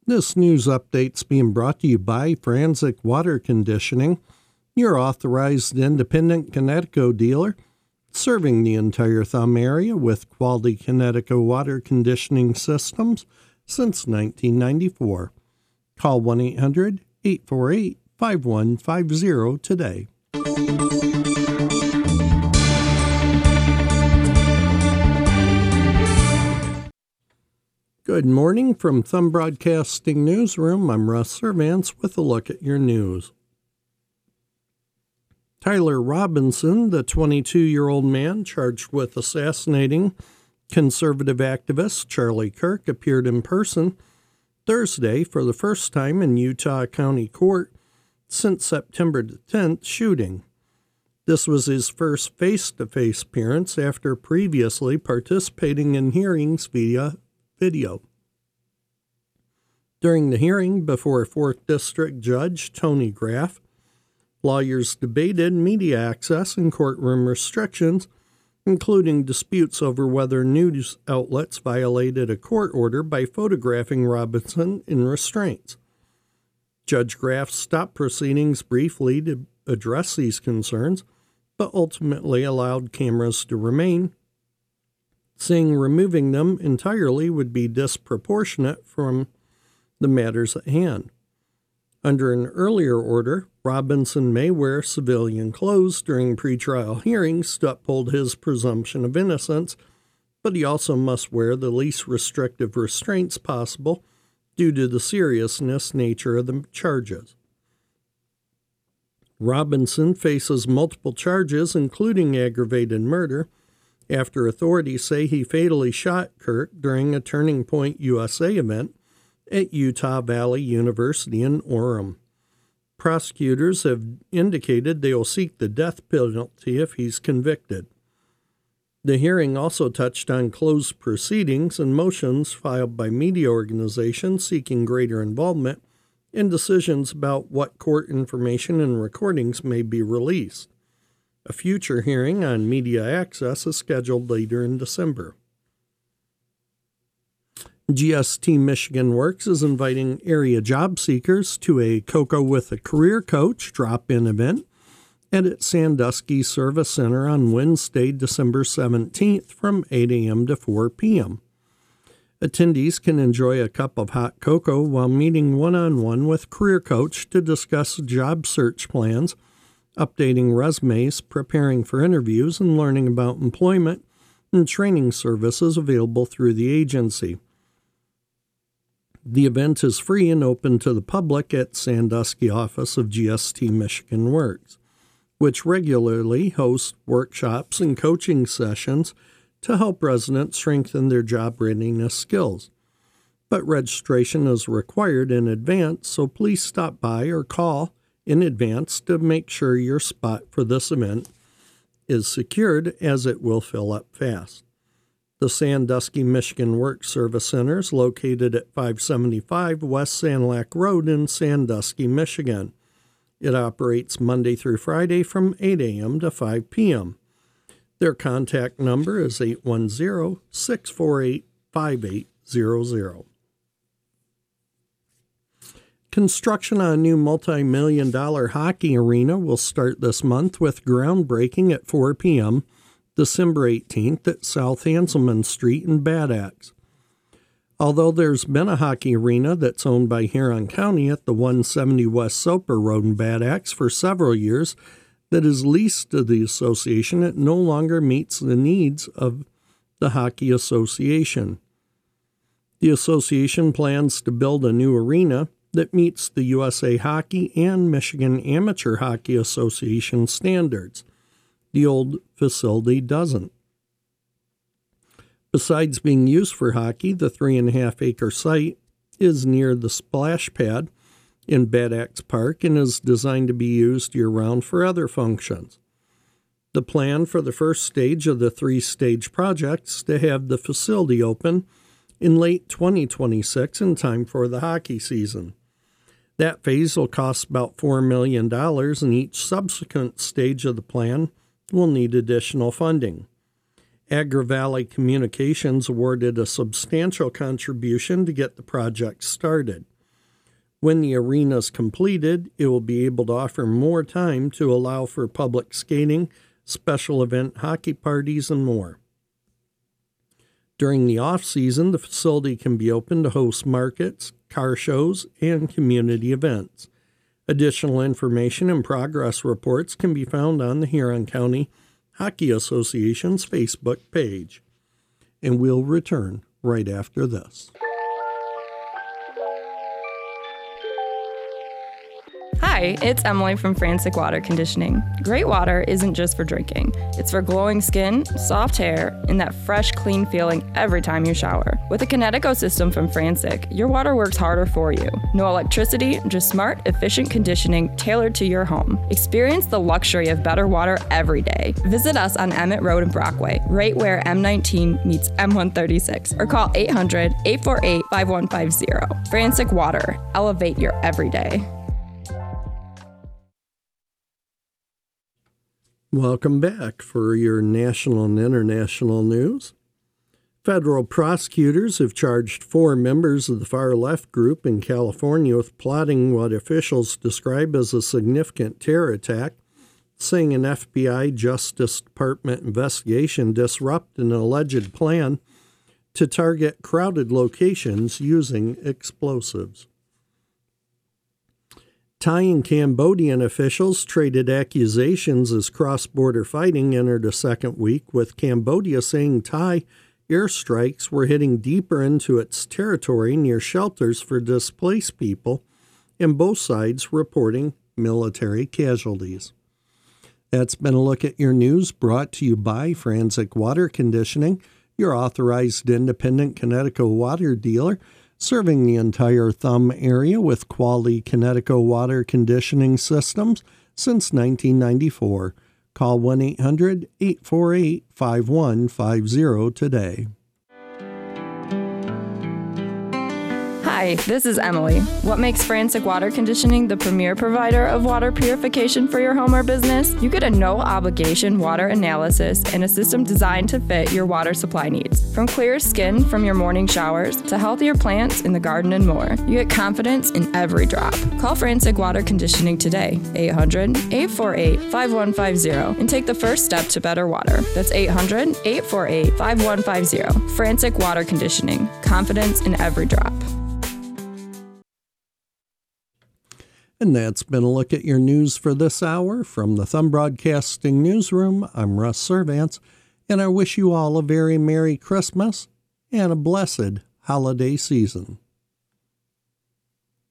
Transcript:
This news update's being brought to you by Franzik Water Conditioning, your authorized independent Kinetico dealer, serving the entire Thumb area with quality Kinetico water conditioning systems since 1994. Call 1-800-848-5150 today. Good morning from Thumb Broadcasting Newsroom. I'm Russ Servance with a look at your news. Tyler Robinson, the 22-year-old man charged with assassinating conservative activist Charlie Kirk, appeared in person Thursday for the first time in Utah County Court since September 10th shooting. This was his first face-to-face appearance after previously participating in hearings via video. During the hearing before 4th District Judge Tony Graff, lawyers debated media access and courtroom restrictions, including disputes over whether news outlets violated a court order by photographing Robinson in restraints. Judge Graff stopped proceedings briefly to address these concerns, but ultimately allowed cameras to remain, saying removing them entirely would be disproportionate from the matters at hand. Under an earlier order, Robinson may wear civilian clothes during pretrial hearings to uphold his presumption of innocence, but he also must wear the least restrictive restraints possible due to the seriousness nature of the charges. Robinson faces multiple charges, including aggravated murder, after authorities say he fatally shot Kirk during a Turning Point USA event at Utah Valley University in Orem. Prosecutors have indicated they will seek the death penalty if he's convicted. The hearing also touched on closed proceedings and motions filed by media organizations seeking greater involvement and decisions about what court information and recordings may be released. A future hearing on media access is scheduled later in December. GST Michigan Works is inviting area job seekers to a Cocoa with a Career Coach drop-in event at its Sandusky Service Center on Wednesday, December 17th from 8 a.m. to 4 p.m. Attendees can enjoy a cup of hot cocoa while meeting one-on-one with Career Coach to discuss job search plans, updating resumes, preparing for interviews, and learning about employment and training services available through the agency. The event is free and open to the public at Sandusky office of GST Michigan Works, which regularly hosts workshops and coaching sessions to help residents strengthen their job readiness skills. But registration is required in advance, so please stop by or call in advance to make sure your spot for this event is secured, as it will fill up fast. The Sandusky Michigan Works Service Center is located at 575 West Sanilac Road in Sandusky, Michigan. It operates Monday through Friday from 8 a.m. to 5 p.m. Their contact number is 810-648-5800. Construction on a new multi-million-dollar hockey arena will start this month with groundbreaking at 4 p.m. December 18th at South Hanselman Street in Bad Axe. Although there's been a hockey arena that's owned by Huron County at the 170 West Soper Road in Bad Axe for several years that is leased to the association, it no longer meets the needs of the Hockey Association. The association plans to build a new arena that meets the USA Hockey and Michigan Amateur Hockey Association standards. The old facility doesn't. Besides being used for hockey, the 3.5-acre site is near the splash pad in Bad Axe Park and is designed to be used year-round for other functions. The plan for the first stage of the 3-stage project is to have the facility open in late 2026 in time for the hockey season. That phase will cost about $4 million, and each subsequent stage of the plan will need additional funding. AgriValley Communications awarded a substantial contribution to get the project started. When the arena is completed, it will be able to offer more time to allow for public skating, special event hockey parties, and more. During the off-season, the facility can be open to host markets, car shows, and community events. Additional information and progress reports can be found on the Huron County Hockey Association's Facebook page. And we'll return right after this. Hi, it's Emily from Frantic Water Conditioning. Great water isn't just for drinking. It's for glowing skin, soft hair, and that fresh, clean feeling every time you shower. With a Kinetico system from Frantic, your water works harder for you. No electricity, just smart, efficient conditioning tailored to your home. Experience the luxury of better water every day. Visit us on Emmett Road in Brockway, right where M19 meets M136, or call 800-848-5150. Frantic Water. Elevate your everyday. Welcome back for your national and international news. Federal prosecutors have charged 4 members of the far-left group in California with plotting what officials describe as a significant terror attack, saying an FBI Justice Department investigation disrupted an alleged plan to target crowded locations using explosives. Thai and Cambodian officials traded accusations as cross-border fighting entered a second week, with Cambodia saying Thai airstrikes were hitting deeper into its territory near shelters for displaced people, and both sides reporting military casualties. That's been a look at your news brought to you by Frantic Water Conditioning, your authorized independent Kinetico water dealer, serving the entire Thumb area with quality Kinetico water conditioning systems since 1994. Call 1-800-848-5150 today. Hi, this is Emily. What makes Frantic Water Conditioning the premier provider of water purification for your home or business? You get a no-obligation water analysis and a system designed to fit your water supply needs. From clear skin from your morning showers to healthier plants in the garden and more, you get confidence in every drop. Call Frantic Water Conditioning today, 800-848-5150, and take the first step to better water. That's 800-848-5150. Frantic Water Conditioning. Confidence in every drop. And that's been a look at your news for this hour. From the Thumb Broadcasting Newsroom, I'm Russ Servants, and I wish you all a very Merry Christmas and a blessed holiday season.